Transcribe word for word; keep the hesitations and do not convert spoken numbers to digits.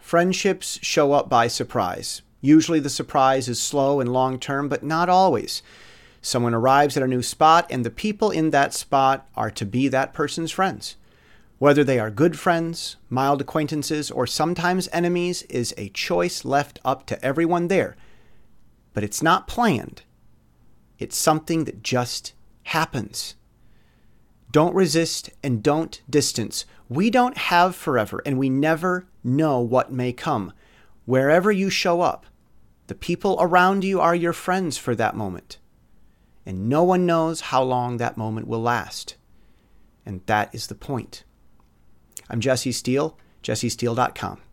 Friendships show up by surprise. Usually the surprise is slow and long-term, but not always. Someone arrives at a new spot, and the people in that spot are to be that person's friends. Whether they are good friends, mild acquaintances, or sometimes enemies is a choice left up to everyone there. But it's not planned. It's something that just happens. Don't resist and don't distance. We don't have forever, and we never know what may come. Wherever you show up, the people around you are your friends for that moment. And no one knows how long that moment will last. And that is the point. I'm Jesse Steele, jesse steele dot com.